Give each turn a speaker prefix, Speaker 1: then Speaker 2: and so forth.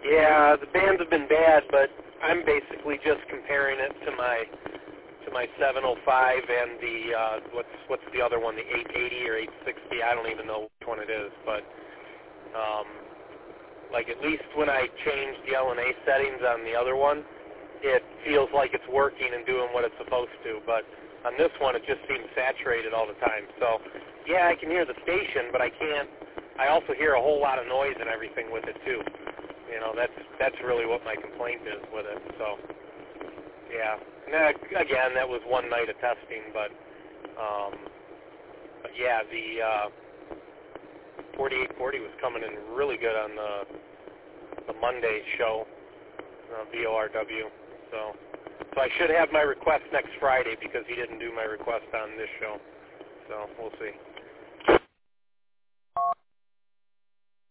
Speaker 1: Yeah, the bands have been bad, but I'm basically just comparing it to my 705 and the what's the other one, the 880 or 860. I don't even know which one it is, but like at least when I change the LNA settings on the other one, it feels like it's working and doing what it's supposed to. But on this one, it just seems saturated all the time. So yeah, I can hear the station, but I can't. I also hear a whole lot of noise and everything with it too. You know, that's really what my complaint is with it. So yeah, now, again, that was one night of testing, but yeah, the 4840 was coming in really good on the Monday show, VORW. So I should have my request next Friday because he didn't do my request on this show. So we'll see.